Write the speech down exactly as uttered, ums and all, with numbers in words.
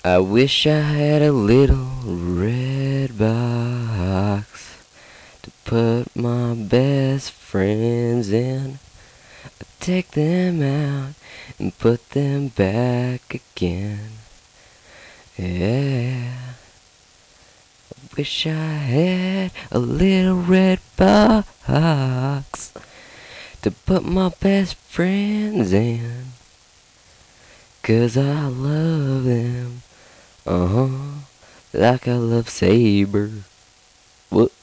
I wish I had a little red box to put my best friends in. I'd take them out and put them back again. Yeah, wish I had a little red box to put my best friends in. 'Cause I love them, uh-huh, like I love Saber. What?